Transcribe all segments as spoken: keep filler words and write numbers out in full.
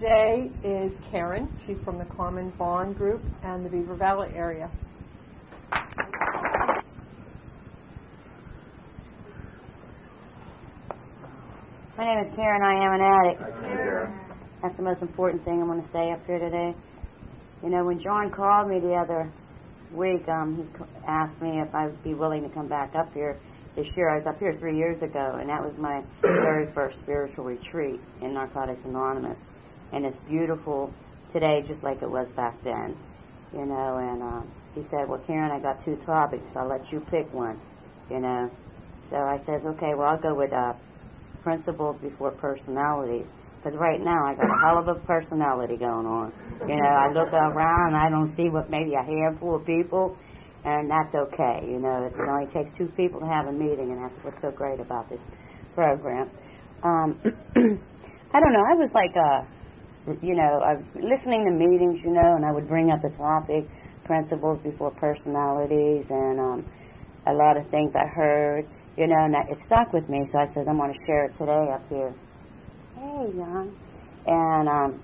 today is Karen. She's from the Common Bond Group and the Beaver Valley area. My name is Karen. I am an addict. Hi, Karen. That's the most important thing I'm going to say up here today. You know, when John called me the other week, um, he asked me if I would be willing to come back up here this year. I was up here three years ago, and that was my very first spiritual retreat in Narcotics Anonymous. And it's beautiful today just like it was back then. You know, and uh, he said, well, Karen, I got two topics. I'll let you pick one, you know. So I says, okay, well, I'll go with uh, principles before personalities. Because right now I got a hell of a personality going on. You know, I look around and I don't see what maybe a handful of people, and that's okay. You know, it only takes two people to have a meeting, and that's what's so great about this program. Um, I don't know, I was like, uh, you know, I was listening to meetings, you know, and I would bring up the topic, principles before personalities, and um, a lot of things I heard, you know, and that, it stuck with me, so I said, I'm going to share it today up here. Hey, Jan. And um,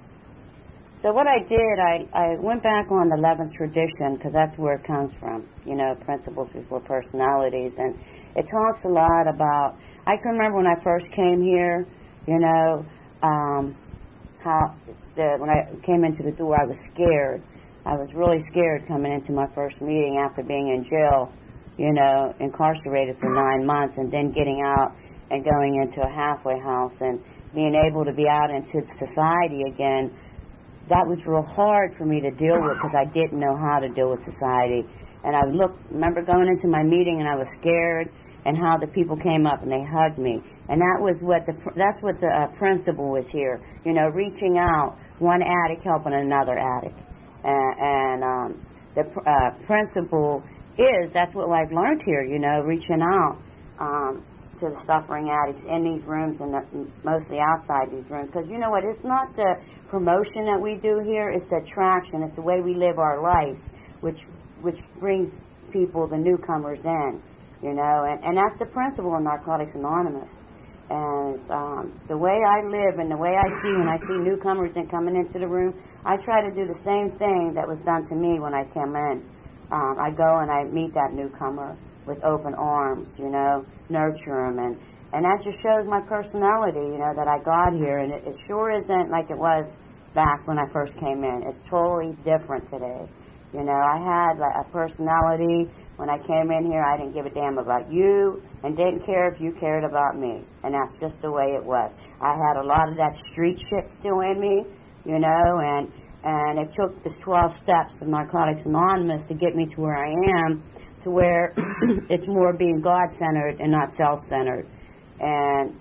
so what I did, I, I went back on the eleventh tradition, because that's where it comes from, you know, principles before personalities. And it talks a lot about, I can remember when I first came here, you know, um, how the, when I came into the door, I was scared. I was really scared coming into my first meeting after being in jail, you know, incarcerated for nine months and then getting out and going into a halfway house and being able to be out into society again. That was real hard for me to deal with because I didn't know how to deal with society. And I look, remember going into my meeting and I was scared, and how the people came up and they hugged me. And that was what the, that's what the uh, principle was here. You know, reaching out, one addict helping another addict. And, and um, the uh, principle is, that's what I've learned here, you know, reaching out um, to the suffering addicts in these rooms and the, mostly outside these rooms. Because you know what, it's not the promotion that we do here, it's the attraction, it's the way we live our lives, which which brings people, the newcomers in, you know, and, and that's the principle in Narcotics Anonymous. And um, the way I live and the way I see when I see newcomers and coming into the room, I try to do the same thing that was done to me when I came in. Um, I go and I meet that newcomer with open arms, you know, nurture them, and, and that just shows my personality, you know, that I got here, and it, it sure isn't like it was back when I first came in. It's totally different today. You know, I had like a personality when I came in here. I didn't give a damn about you and didn't care if you cared about me, and that's just the way it was. I had a lot of that street shit still in me, you know, and and it took the twelve steps of Narcotics Anonymous to get me to where I am, to where it's more being God-centered and not self-centered. And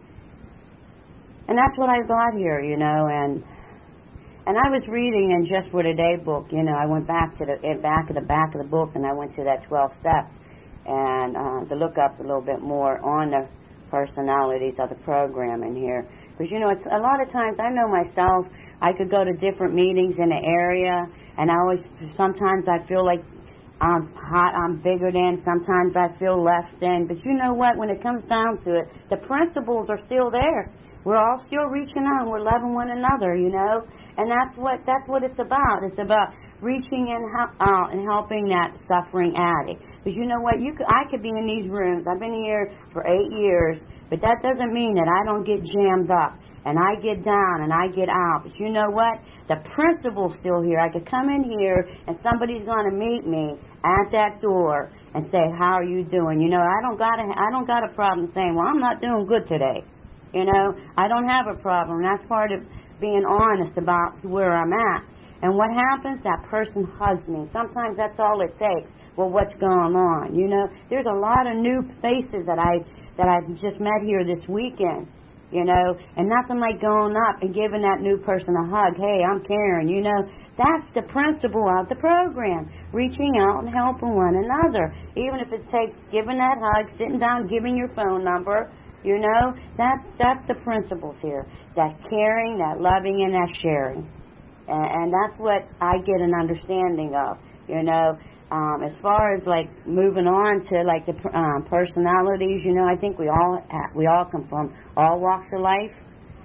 and that's what I got here, you know, and and I was reading in Just for Today book, you know, I went back to the back of the back of the book, and I went to that twelve steps and uh, to look up a little bit more on the personalities of the program in here. Because, you know, it's a lot of times, I know myself, I could go to different meetings in the area, and I always, sometimes I feel like I'm hot, I'm bigger than, sometimes I feel less than. But you know what, when it comes down to it, the principles are still there. We're all still reaching out, and we're loving one another, you know. And that's what that's what it's about. It's about reaching in, out and helping that suffering addict. Because you know what, you could, I could be in these rooms. I've been here for eight years, but that doesn't mean that I don't get jammed up and I get down and I get out. But you know what, the principle's still here. I could come in here and somebody's going to meet me at that door and say, "How are you doing?" You know, I don't got a, I don't got a problem saying, "Well, I'm not doing good today." You know, I don't have a problem. That's part of being honest about where I'm at. And what happens? That person hugs me. Sometimes that's all it takes. Well, what's going on? You know, there's a lot of new faces that I that I've just met here this weekend. You know, and nothing like going up and giving that new person a hug. Hey, I'm Karen. You know, that's the principle of the program. Reaching out and helping one another. Even if it takes giving that hug, sitting down, giving your phone number. You know, that, that's the principles here. That caring, that loving, and that sharing. And, and that's what I get an understanding of, you know. Um, as far as, like, moving on to, like, the um, personalities, you know, I think we all ha- we all come from all walks of life.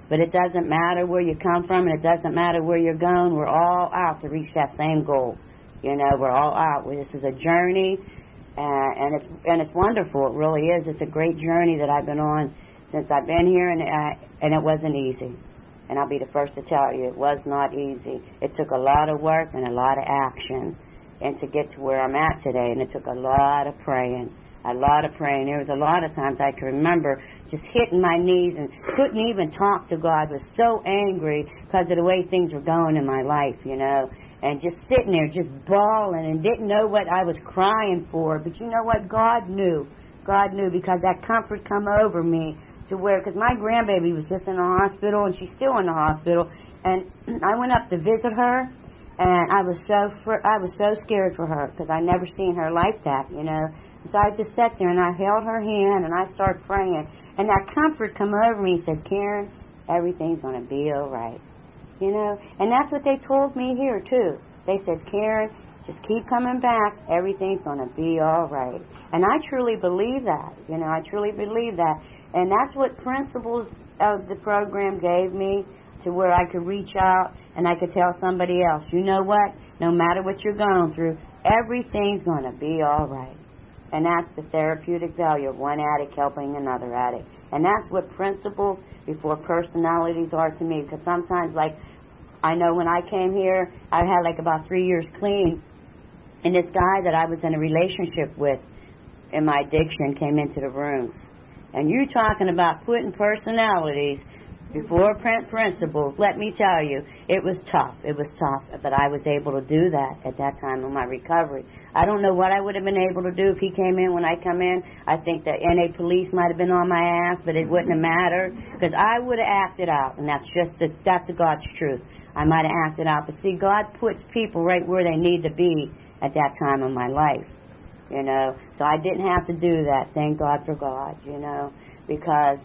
But it doesn't matter where you come from, and it doesn't matter where you're going. We're all out to reach that same goal. You know, we're all out. This is a journey, uh, and it's and it's wonderful. It really is. It's a great journey that I've been on since I've been here, and uh, and it wasn't easy. And I'll be the first to tell you, it was not easy. It took a lot of work and a lot of action, and to get to where I'm at today. And it took a lot of praying, a lot of praying. There was a lot of times I can remember just hitting my knees and couldn't even talk to God. Was so angry because of the way things were going in my life, you know. And just sitting there, just bawling, and didn't know what I was crying for. But you know what? God knew. God knew, because that comfort come over me to where, because my grandbaby was just in the hospital, and she's still in the hospital. And I went up to visit her, and I was so fr- I was so scared for her, because I never seen her like that, you know. So I just sat there, and I held her hand, and I started praying. And that comfort come over me and said, Karen, everything's going to be all right. You know, and that's what they told me here, too. They said, Karen, just keep coming back. Everything's going to be all right. And I truly believe that. You know, I truly believe that. And that's what principles of the program gave me, to where I could reach out and I could tell somebody else, you know what, no matter what you're going through, everything's going to be all right. And that's the therapeutic value of one addict helping another addict. And that's what principles before personalities are to me. Because sometimes, like, I know when I came here, I had like about three years clean. And this guy that I was in a relationship with in my addiction came into the rooms. And you talking about putting personalities before principles, let me tell you, it was tough. It was tough. But I was able to do that at that time of my recovery. I don't know what I would have been able to do if he came in when I come in. I think the N A police might have been on my ass, but it wouldn't have mattered, because I would have acted out, and that's just the, that's the God's truth. I might have acted out, but see, God puts people right where they need to be at that time of my life, you know. So I didn't have to do that. Thank God for God, you know, because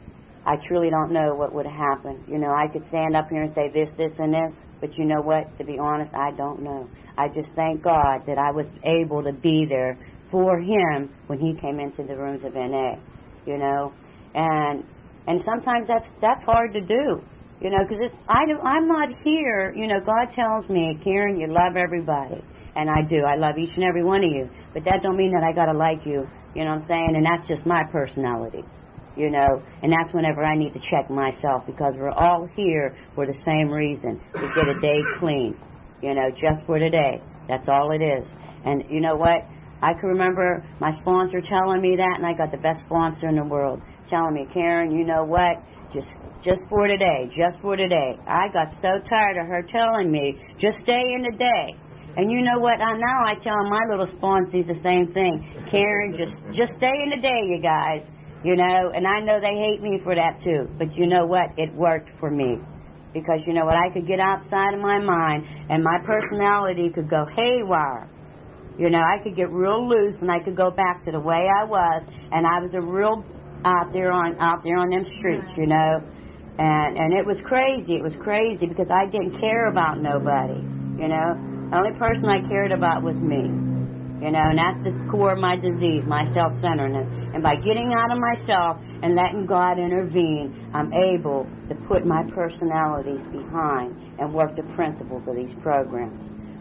I truly don't know what would have happened. You know, I could stand up here and say this, this, and this, but you know what? To be honest, I don't know. I just thank God that I was able to be there for him when he came into the rooms of N A, you know. And and sometimes that's that's hard to do, you know, because it's, I do, I'm not here, you know. God tells me, Karen, you love everybody. And I do. I love each and every one of you. But that don't mean that I got to like you, you know what I'm saying? And that's just my personality. You know, and that's whenever I need to check myself, because we're all here for the same reason, to get a day clean, you know, just for today. That's all it is. And you know what? I can remember my sponsor telling me that, and I got the best sponsor in the world, telling me, Karen, you know what? Just just for today, just for today. I got so tired of her telling me, just stay in the day. And you know what? I, now I tell my little sponsors the same thing. Karen, just just stay in the day, you guys. You know, and I know they hate me for that too. But you know what? It worked for me. Because you know what? I could get outside of my mind, and my personality could go haywire. You know, I could get real loose, and I could go back to the way I was, and I was a real out there on out there on them streets, you know. And and it was crazy. It was crazy because I didn't care about nobody, you know. The only person I cared about was me. You know, and that's the core of my disease, my self-centeredness. And by getting out of myself and letting God intervene, I'm able to put my personalities behind and work the principles of these programs.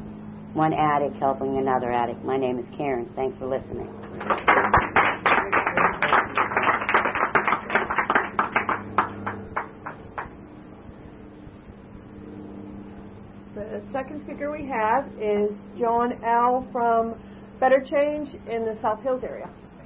One addict helping another addict. My name is Karen. Thanks for listening. The second speaker we have is John L. from Better Change in the South Hills area.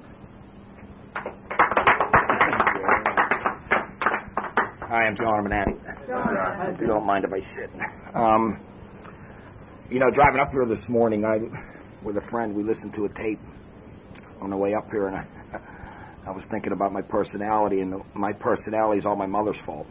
Hi, I'm John. I'm an addict. John. If you don't mind if I sit. Um, you know, driving up here this morning, I, with a friend, we listened to a tape on the way up here, and I, I was thinking about my personality, and my personality is all my mother's fault.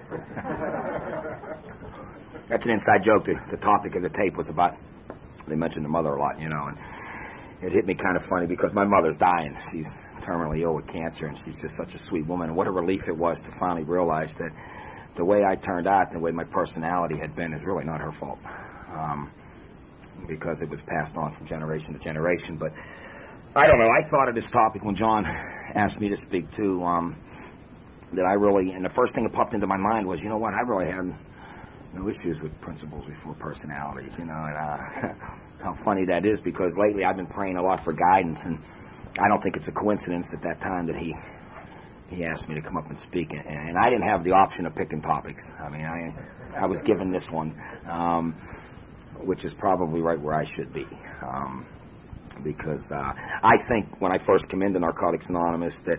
That's an inside joke. The, the topic of the tape was about, they mentioned the mother a lot, you know, and it hit me kind of funny because my mother's dying. She's terminally ill with cancer, and she's just such a sweet woman. And what a relief it was to finally realize that the way I turned out, the way my personality had been, is really not her fault, um, because it was passed on from generation to generation. But I don't know. I thought of this topic when John asked me to speak too. Um, that I really, and the first thing that popped into my mind was, you know what, I really had no issues with principles before personalities, you know, and uh, how funny that is, because lately I've been praying a lot for guidance, and I don't think it's a coincidence at that time that he he asked me to come up and speak, and, and I didn't have the option of picking topics. I mean, I I was given this one, um, which is probably right where I should be, um, because uh, I think when I first came into Narcotics Anonymous that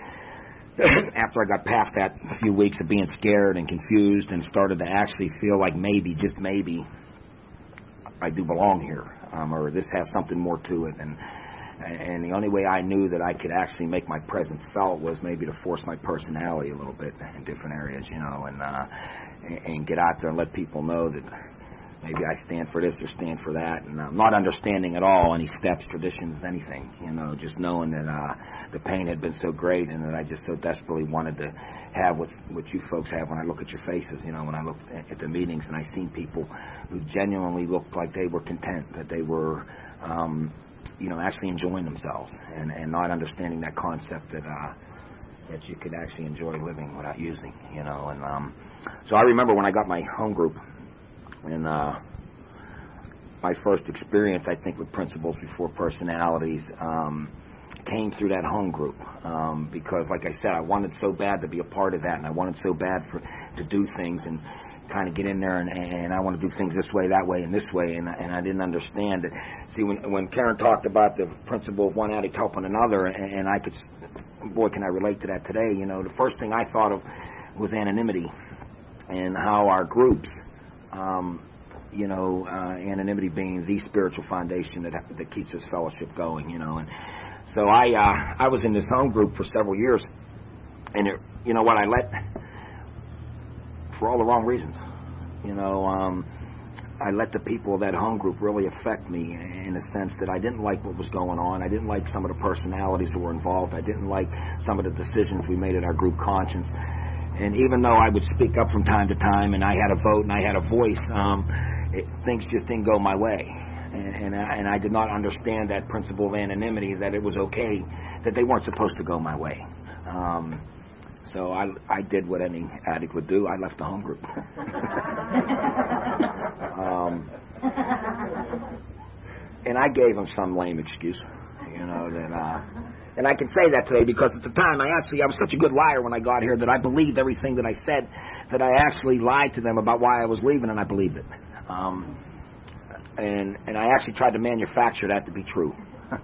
after I got past that few weeks of being scared and confused and started to actually feel like maybe, just maybe, I do belong here, um, or this has something more to it, and and the only way I knew that I could actually make my presence felt was maybe to force my personality a little bit in different areas, you know, and uh, and get out there and let people know that maybe I stand for this or stand for that, and I'm not understanding at all any steps, traditions, anything, you know, just knowing that uh, the pain had been so great and that I just so desperately wanted to have what, what you folks have when I look at your faces, you know, when I look at, at the meetings and I seen people who genuinely looked like they were content, that they were, um, you know, actually enjoying themselves and, and not understanding that concept that uh, that you could actually enjoy living without using, you know, and um, so I remember when I got my home group. And uh, my first experience, I think, with principles before personalities um, came through that home group um, because, like I said, I wanted so bad to be a part of that, and I wanted so bad for to do things and kind of get in there, and, and I want to do things this way, that way, and this way, and, and I didn't understand it. See, when when Karen talked about the principle of one addict helping another, and, and I could, boy, can I relate to that today, you know, the first thing I thought of was anonymity and how our groups, Um, you know, uh, anonymity being the spiritual foundation that that keeps this fellowship going, you know. And so I uh, I was in this home group for several years, and it, you know what, I let, for all the wrong reasons, you know, um, I let the people of that home group really affect me in the sense that I didn't like what was going on. I didn't like some of the personalities that were involved. I didn't like some of the decisions we made at our group conscience. And even though I would speak up from time to time and I had a vote and I had a voice, um, it, things just didn't go my way. And, and, I, and I did not understand that principle of anonymity, that it was okay, that they weren't supposed to go my way. Um, so I, I did what any addict would do. I left the home group. um, and I gave them some lame excuse, you know, that... Uh, And I can say that today because at the time I actually, I was such a good liar when I got here that I believed everything that I said, that I actually lied to them about why I was leaving, and I believed it. Um, and and I actually tried to manufacture that to be true.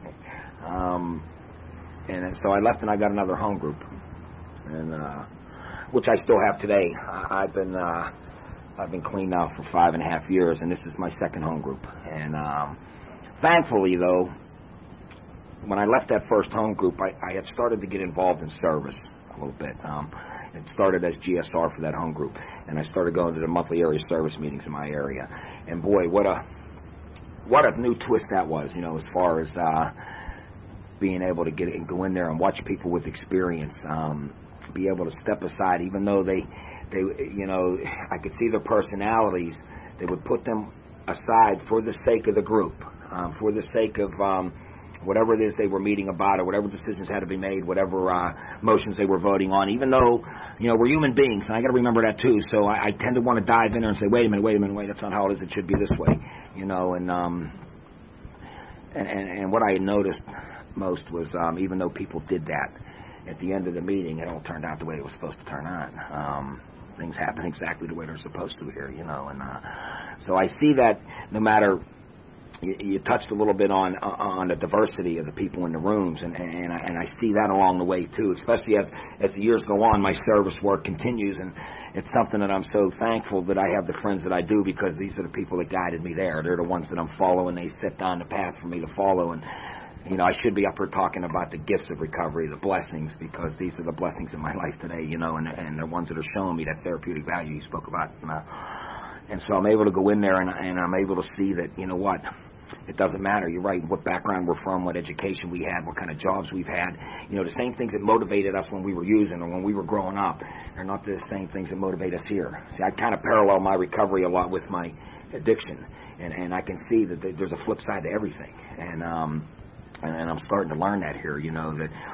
um, and so I left and I got another home group, and uh, which I still have today. I, I've been uh, I've been clean now for five and a half years, and this is my second home group. And um, thankfully, though, when I left that first home group, I, I had started to get involved in service a little bit. Um, it started as G S R for that home group, and I started going to the monthly area service meetings in my area. And boy, what a what a new twist that was, you know, as far as uh, being able to get and go in there and watch people with experience, um, be able to step aside, even though they, they, you know, I could see their personalities. They would put them aside for the sake of the group, um, for the sake of um, whatever it is they were meeting about, or whatever decisions had to be made, whatever uh, motions they were voting on, even though, you know, we're human beings, and I got to remember that too, so I, I tend to want to dive in there and say, wait a minute, wait a minute, wait, that's not how it is, it should be this way, you know, and um, and, and, and what I noticed most was, um, even though people did that, at the end of the meeting, it all turned out the way it was supposed to turn out. Um, things happen exactly the way they're supposed to here, you know, and uh, so I see that no matter. You, you touched a little bit on on the diversity of the people in the rooms, and and I, and I see that along the way too. Especially as as the years go on, my service work continues, and it's something that I'm so thankful that I have the friends that I do, because these are the people that guided me there. They're the ones that I'm following. They set down the path for me to follow, and you know I should be up here talking about the gifts of recovery, the blessings, because these are the blessings in my life today. You know, and and the ones that are showing me that therapeutic value you spoke about. And, uh, and so I'm able to go in there, and, and I'm able to see that, you know what. It doesn't matter. You're right. What background we're from, what education we had, what kind of jobs we've had. You know, the same things that motivated us when we were using or when we were growing up are not the same things that motivate us here. See, I kind of parallel my recovery a lot with my addiction, and, and I can see that there's a flip side to everything. And um, and, and I'm starting to learn that here. You know that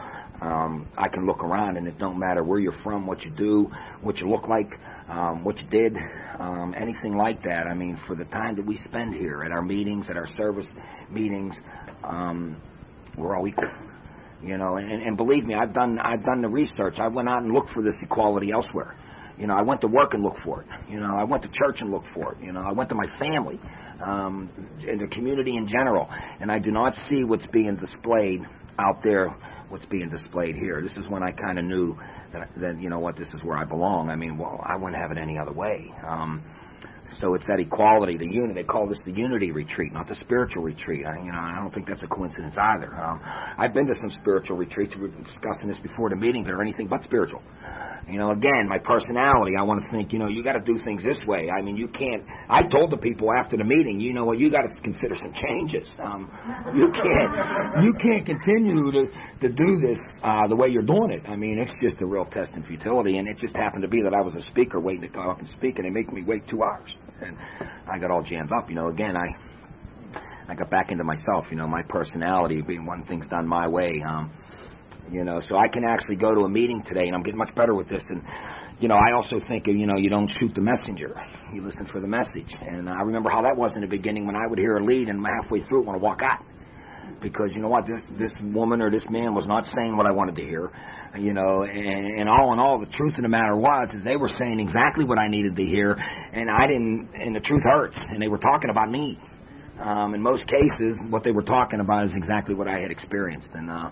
Um, I can look around, and it don't matter where you're from, what you do, what you look like, um, what you did, um, anything like that. I mean, for the time that we spend here at our meetings, at our service meetings, um, we're all equal. You know, and, and believe me, I've done I've done the research. I went out and looked for this equality elsewhere. You know, I went to work and looked for it. You know, I went to church and looked for it. You know, I went to my family, um, and the community in general, and I do not see what's being displayed out there, what's being displayed here. This is when I kind of knew that, that, you know what, this is where I belong. I mean, well, I wouldn't have it any other way. Um, so it's that equality, the unity. They call this the unity retreat, not the spiritual retreat. I, you know, I don't think that's a coincidence either. Um, I've been to some spiritual retreats. We were discussing this before the meeting. That are anything but spiritual. You know, again, my personality, I want to think, you know, you got to do things this way. I mean, you can't, I told the people after the meeting, you know what, you got to consider some changes. Um, you can't, you can't continue to, to do this uh, the way you're doing it. I mean, it's just a real test in futility, and it just happened to be that I was a speaker waiting to go up and speak, and they make me wait two hours. And I got all jammed up, you know, again, I, I got back into myself, you know, my personality, being one thing's done my way, um, you know, so I can actually go to a meeting today, and I'm getting much better with this. And, you know, I also think, you know, you don't shoot the messenger. You listen for the message. And I remember how that was in the beginning when I would hear a lead and halfway through it want to walk out. Because, you know what, this this woman or this man was not saying what I wanted to hear. You know, and, and all in all, the truth of the matter was is they were saying exactly what I needed to hear, and I didn't, and the truth hurts. And they were talking about me. Um, in most cases, what they were talking about is exactly what I had experienced. And, uh,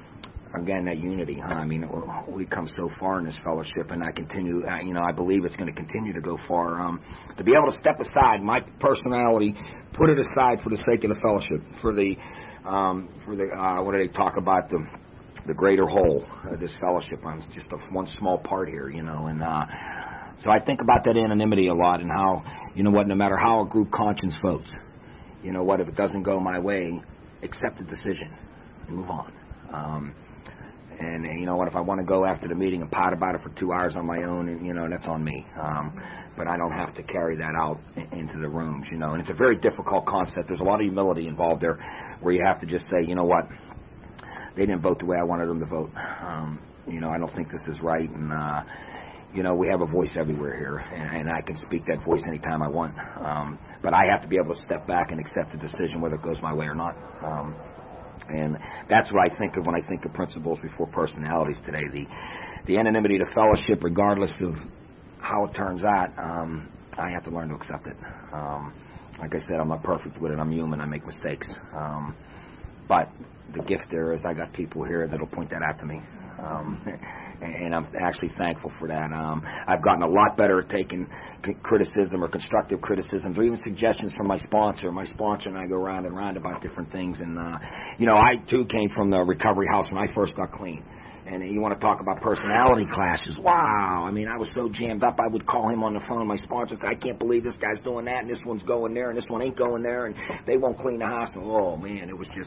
again, that unity, huh? I mean, we come so far in this fellowship, and I continue, you know, I believe it's going to continue to go far. Um, to be able to step aside, my personality, put it aside for the sake of the fellowship, for the, um, for the, uh, what do they talk about, the, the greater whole of this fellowship. I'm just a, one small part here, you know, and uh, so I think about that anonymity a lot, and how, you know what, no matter how a group conscience votes, you know what, if it doesn't go my way, accept the decision, move on. Um, And, and you know what, if I want to go after the meeting and pot about it for two hours on my own, and you know, that's on me. Um, but I don't have to carry that out in, into the rooms, you know. And it's a very difficult concept. There's a lot of humility involved there, where you have to just say, you know what, they didn't vote the way I wanted them to vote. Um, you know, I don't think this is right. And, uh, you know, we have a voice everywhere here, and, and I can speak that voice anytime I want. Um, but I have to be able to step back and accept the decision, whether it goes my way or not. Um, And that's what I think of when I think of principles before personalities today. The the anonymity to fellowship, regardless of how it turns out, um, I have to learn to accept it. Um, like I said, I'm not perfect with it. I'm human. I make mistakes. Um, but the gift there is I got people here that'll point that out to me. Um, and I'm actually thankful for that. Um, I've gotten a lot better at taking criticism or constructive criticisms or even suggestions from my sponsor. My sponsor and I go round and round about different things. And, uh, you know, I, too, came from the recovery house when I first got clean. And you want to talk about personality clashes. Wow. I mean, I was so jammed up, I would call him on the phone, my sponsor, I can't believe this guy's doing that, and this one's going there, and this one ain't going there, and they won't clean the house. And, oh, man, it was just...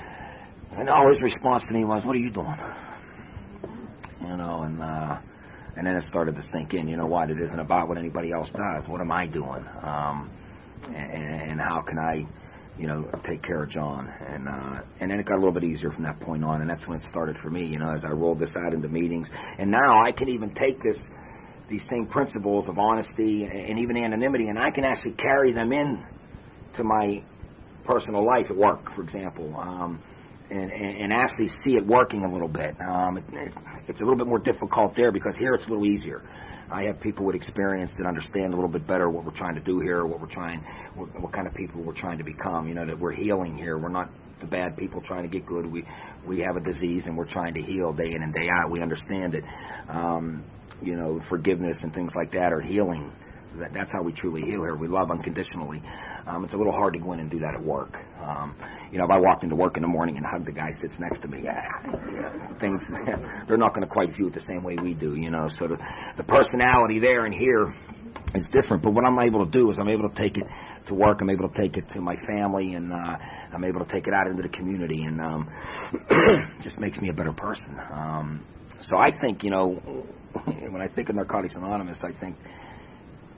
And all his response to me was, what are you doing? You know, and uh, and then it started to sink in. You know what? It isn't about what anybody else does. What am I doing? Um, and, and how can I, you know, take care of John? And uh, and then it got a little bit easier from that point on, and that's when it started for me. You know, as I rolled this out into meetings, and now I can even take this, these same principles of honesty and even anonymity, and I can actually carry them in to my personal life at work, for example. Um, And, and actually see it working a little bit. Um, it, it, it's a little bit more difficult there because here it's a little easier. I have people with experience that understand a little bit better what we're trying to do here, what we're trying, what, what kind of people we're trying to become. You know, that we're healing here. We're not the bad people trying to get good. We we have a disease and we're trying to heal day in and day out. We understand that, um, you know, forgiveness and things like that are healing. That, that's how we truly heal here. We love unconditionally. Um, it's a little hard to go in and do that at work. Um, you know, if I walked into work in the morning and hugged the guy sits next to me, yeah, yeah, things, they're not going to quite view it the same way we do, you know. So the, the personality there and here is different. But what I'm able to do is I'm able to take it to work. I'm able to take it to my family, and uh, I'm able to take it out into the community, and um, it just makes me a better person. Um, so I think, you know, when I think of Narcotics Anonymous, I think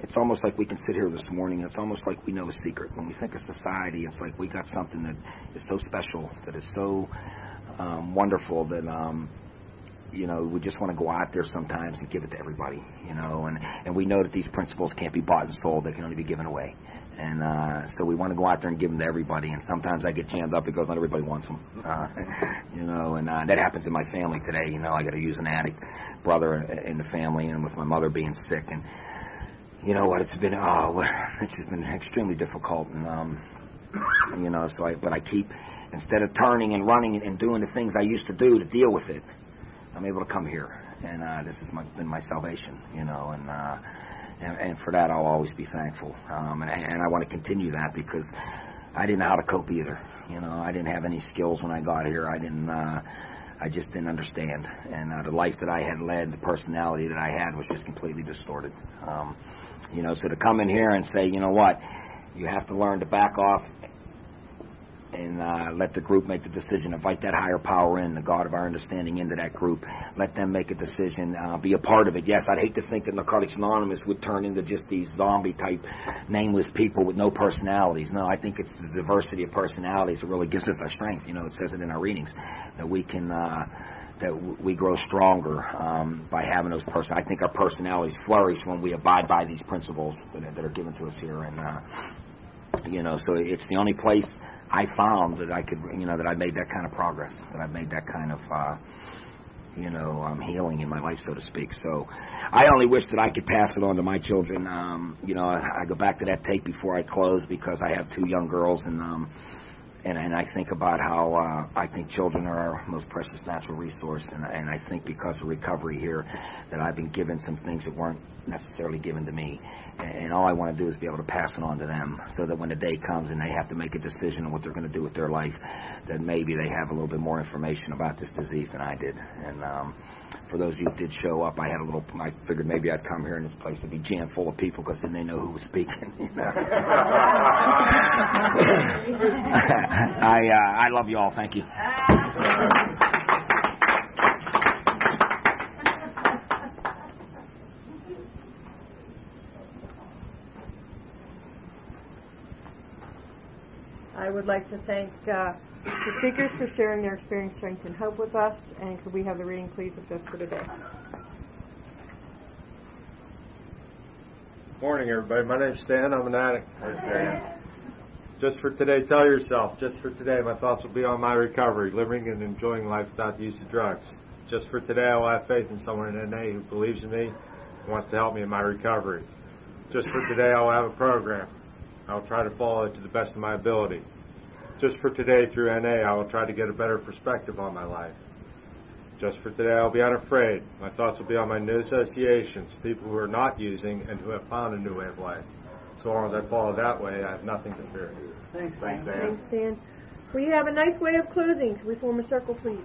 it's almost like we can sit here this morning, it's almost like we know a secret. When we think of society, it's like we got something that is so special, that is so um, wonderful, that, um, you know, we just want to go out there sometimes and give it to everybody, you know, and, and we know that these principles can't be bought and sold, they can only be given away. And uh, so we want to go out there and give them to everybody, and sometimes I get jammed up because not everybody wants them, uh, you know, and uh, that happens in my family today. You know, I got to use an addict brother in the family, and with my mother being sick, and you know what, it's been, oh, it's just been extremely difficult, and um, you know, so I, but I keep, instead of turning and running and doing the things I used to do to deal with it, I'm able to come here, and uh, this has my, been my salvation, you know, and. Uh, And, and for that, I'll always be thankful. Um, and, and I want to continue that because I didn't know how to cope either. You know, I didn't have any skills when I got here. I didn't. Uh, I just didn't understand. And uh, the life that I had led, the personality that I had, was just completely distorted. Um, you know, so to come in here and say, you know what, you have to learn to back off and uh, let the group make the decision. Invite that higher power in, the God of our understanding, into that group. Let them make a decision. Uh, be a part of it. Yes, I'd hate to think that Narcotics Anonymous would turn into just these zombie-type, nameless people with no personalities. No, I think it's the diversity of personalities that really gives us our strength. You know, it says it in our readings, that we can... Uh, that w- we grow stronger um, by having those person. I think our personalities flourish when we abide by these principles that are, that are given to us here. And, uh, you know, so it's the only place I found that I could, you know, that I made that kind of progress, that I made that kind of, uh, you know, um, healing in my life, so to speak. So I only wish that I could pass it on to my children. Um, you know, I, I go back to that tape before I close because I have two young girls, and um, and, and I think about how uh, I think children are our most precious natural resource, and, and I think because of recovery here that I've been given some things that weren't necessarily given to me. And all I want to do is be able to pass it on to them so that when the day comes and they have to make a decision on what they're going to do with their life, that maybe they have a little bit more information about this disease than I did. And um, for those of you who did show up, I had a little, I figured maybe I'd come here and this place would be jammed full of people because then they know who was speaking. You know? I, uh, I love you all. Thank you. I would like to thank uh, the speakers for sharing their experience, strength, and hope with us. And could we have the reading, please, of Just for Today? Morning, everybody. My name's Stan. I'm an addict. Hi, Stan. Just for today, tell yourself, just for today, my thoughts will be on my recovery, living and enjoying life without the use of drugs. Just for today, I will have faith in someone in N A who believes in me and wants to help me in my recovery. Just for today, I will have a program. I will try to follow it to the best of my ability. Just for today, through N A, I will try to get a better perspective on my life. Just for today, I'll be unafraid. My thoughts will be on my new associations, people who are not using and who have found a new way of life. So long as I follow that way, I have nothing to fear. Thanks, Thanks, Dan. Thanks, Dan. We have a nice way of closing. Can we form a circle, please?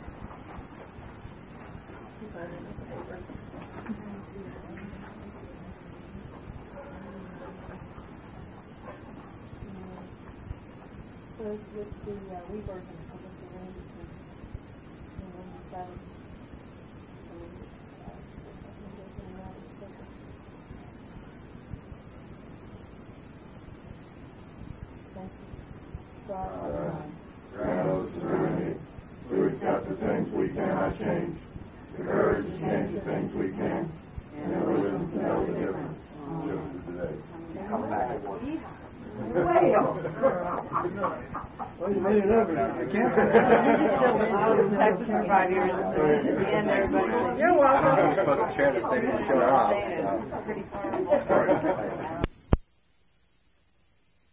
Close with the uh, rebirth and public arrangement. Grant us serenity to accept the things we cannot change, the courage to change the things we can, and the wisdom to know the difference. Just for today. Come back at once. Well, you made it up. I can't. You're welcome. I'm supposed to share this thing and show it off.